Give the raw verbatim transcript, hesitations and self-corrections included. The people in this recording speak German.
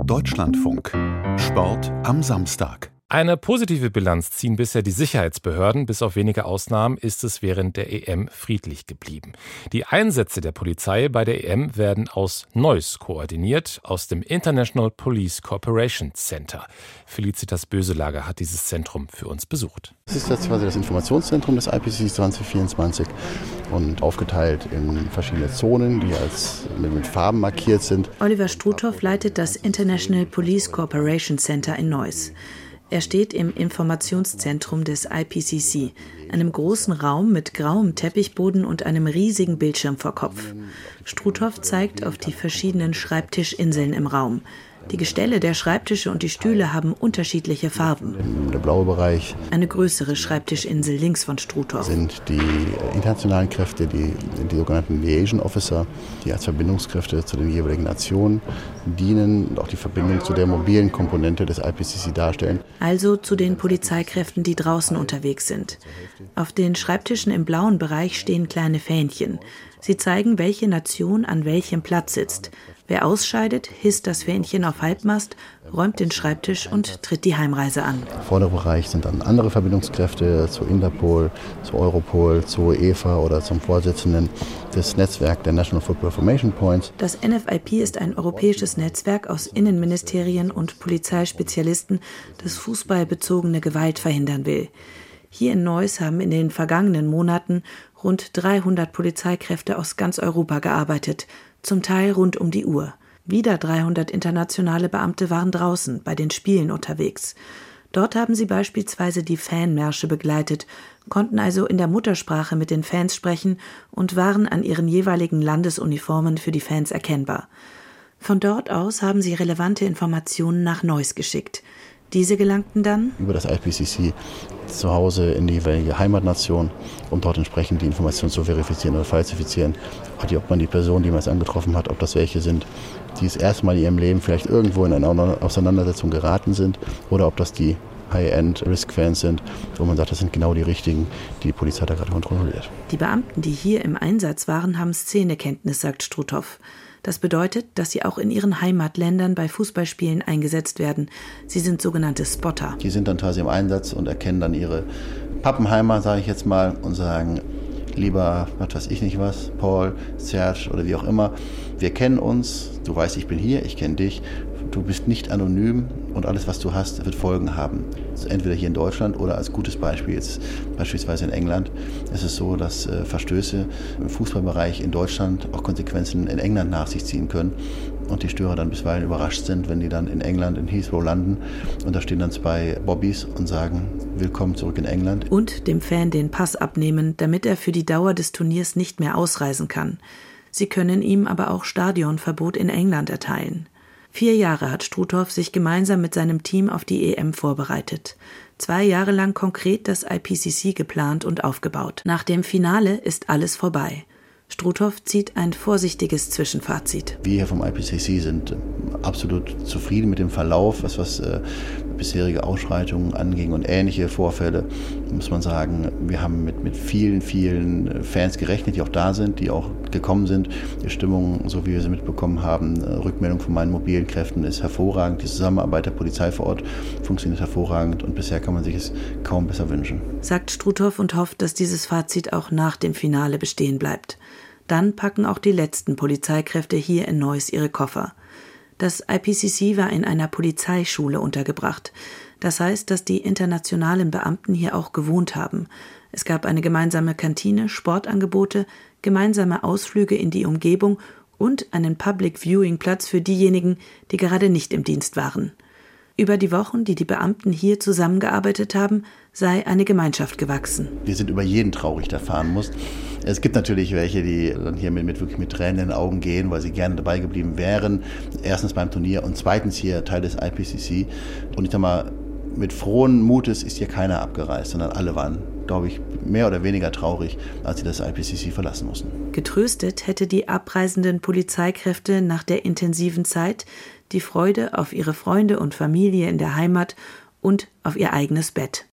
Deutschlandfunk. Sport am Samstag. Eine positive Bilanz ziehen bisher die Sicherheitsbehörden. Bis auf wenige Ausnahmen ist es während der E M friedlich geblieben. Die Einsätze der Polizei bei der E M werden aus Neuss koordiniert, aus dem International Police Cooperation Center. Felicitas Böselager hat dieses Zentrum für uns besucht. Das ist jetzt quasi das Informationszentrum des I P C C zwanzig vierundzwanzig und aufgeteilt in verschiedene Zonen, die als mit, mit Farben markiert sind. Oliver Struthoff leitet das International Police Cooperation Center in Neuss. Er steht im Informationszentrum des I P C C, einem großen Raum mit grauem Teppichboden und einem riesigen Bildschirm vor Kopf. Struthoff zeigt auf die verschiedenen Schreibtischinseln im Raum. Die Gestelle der Schreibtische und die Stühle haben unterschiedliche Farben. Der blaue Bereich. Eine größere Schreibtischinsel links von Struthoff. Sind die internationalen Kräfte, die, die sogenannten Liaison Officer, die als Verbindungskräfte zu den jeweiligen Nationen dienen und auch die Verbindung zu der mobilen Komponente des I P C C darstellen. Also zu den Polizeikräften, die draußen unterwegs sind. Auf den Schreibtischen im blauen Bereich stehen kleine Fähnchen. Sie zeigen, welche Nation an welchem Platz sitzt. Wer ausscheidet, hisst das Fähnchen auf Halbmast, räumt den Schreibtisch und tritt die Heimreise an. Im vorderen Bereich sind dann andere Verbindungskräfte zu Interpol, zu Europol, zu UEFA oder zum Vorsitzenden des Netzwerks der National Football Information Points. Das N F I P ist ein europäisches Netzwerk aus Innenministerien und Polizeispezialisten, das fußballbezogene Gewalt verhindern will. Hier in Neuss haben in den vergangenen Monaten rund dreihundert Polizeikräfte aus ganz Europa gearbeitet, zum Teil rund um die Uhr. Wieder dreihundert internationale Beamte waren draußen bei den Spielen unterwegs. Dort haben sie beispielsweise die Fanmärsche begleitet, konnten also in der Muttersprache mit den Fans sprechen und waren an ihren jeweiligen Landesuniformen für die Fans erkennbar. Von dort aus haben sie relevante Informationen nach Neuss geschickt. Diese gelangten dann über das I P C C zu Hause in die jeweilige Heimatnation, um dort entsprechend die Informationen zu verifizieren oder falsifizieren. Ob man die Personen, die man jetzt angetroffen hat, ob das welche sind, die das erste Mal in ihrem Leben vielleicht irgendwo in eine Auseinandersetzung geraten sind, oder ob das die High-End-Risk-Fans sind, wo man sagt, das sind genau die richtigen, die die Polizei da gerade kontrolliert. Die Beamten, die hier im Einsatz waren, haben Szenekenntnis, sagt Struthoff. Das bedeutet, dass sie auch in ihren Heimatländern bei Fußballspielen eingesetzt werden. Sie sind sogenannte Spotter. Die sind dann quasi im Einsatz und erkennen dann ihre Pappenheimer, sage ich jetzt mal, und sagen, lieber, was weiß ich nicht was, Paul, Serge oder wie auch immer, wir kennen uns, du weißt, ich bin hier, ich kenne dich, du bist nicht anonym und alles, was du hast, wird Folgen haben. Also entweder hier in Deutschland oder als gutes Beispiel, jetzt beispielsweise in England, ist es so, dass äh, Verstöße im Fußballbereich in Deutschland auch Konsequenzen in England nach sich ziehen können und die Störer dann bisweilen überrascht sind, wenn die dann in England, in Heathrow landen und da stehen dann zwei Bobbys und sagen, willkommen zurück in England. Und dem Fan den Pass abnehmen, damit er für die Dauer des Turniers nicht mehr ausreisen kann. Sie können ihm aber auch Stadionverbot in England erteilen. Vier Jahre hat Struthoff sich gemeinsam mit seinem Team auf die E M vorbereitet. Zwei Jahre lang konkret das I P C C geplant und aufgebaut. Nach dem Finale ist alles vorbei. Struthoff zieht ein vorsichtiges Zwischenfazit. Wir hier vom I P C C sind absolut zufrieden mit dem Verlauf, was, was äh, bisherige Ausschreitungen anging und ähnliche Vorfälle, muss man sagen. Wir haben mit, mit vielen, vielen Fans gerechnet, die auch da sind, die auch gekommen sind. Die Stimmung, so wie wir sie mitbekommen haben, Rückmeldung von meinen mobilen Kräften ist hervorragend. Die Zusammenarbeit der Polizei vor Ort funktioniert hervorragend und bisher kann man sich es kaum besser wünschen. Sagt Struthoff und hofft, dass dieses Fazit auch nach dem Finale bestehen bleibt. Dann packen auch die letzten Polizeikräfte hier in Neuss ihre Koffer. Das I P C C war in einer Polizeischule untergebracht. Das heißt, dass die internationalen Beamten hier auch gewohnt haben. Es gab eine gemeinsame Kantine, Sportangebote, gemeinsame Ausflüge in die Umgebung und einen Public-Viewing-Platz für diejenigen, die gerade nicht im Dienst waren. Über die Wochen, die die Beamten hier zusammengearbeitet haben, sei eine Gemeinschaft gewachsen. Wir sind über jeden traurig, der fahren muss. Es gibt natürlich welche, die dann hier mit, mit, wirklich mit Tränen in den Augen gehen, weil sie gerne dabei geblieben wären. Erstens beim Turnier und zweitens hier Teil des I P C C. Und ich sag mal, mit frohen Mutes ist hier keiner abgereist, sondern alle waren, glaube ich, mehr oder weniger traurig, als sie das I P C C verlassen mussten. Getröstet hätte die abreisenden Polizeikräfte nach der intensiven Zeit die Freude auf ihre Freunde und Familie in der Heimat und auf ihr eigenes Bett.